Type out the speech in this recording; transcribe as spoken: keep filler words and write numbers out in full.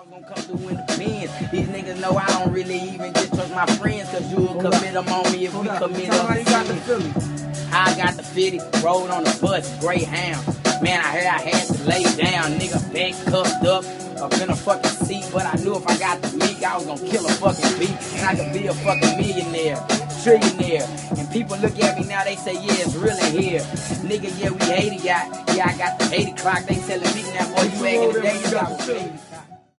I'm gonna come through in the Benz. These niggas know I don't really even just trust my friends, cause you'll commit them on me if we commit up. How you got the Philly? I got the fifty, rode on the bus, Greyhound. Man, I heard I had to lay down, nigga, back cuffed up, up in a fucking seat. But I knew if I got the meek, I was gonna kill a fucking beat, and I could be a fucking millionaire, trillionaire. And people look at me now, they say, yeah, it's really here. Nigga, yeah, we eighty got, yeah, I got the eighty clock. They telling me now, boy, you back in the day, you got the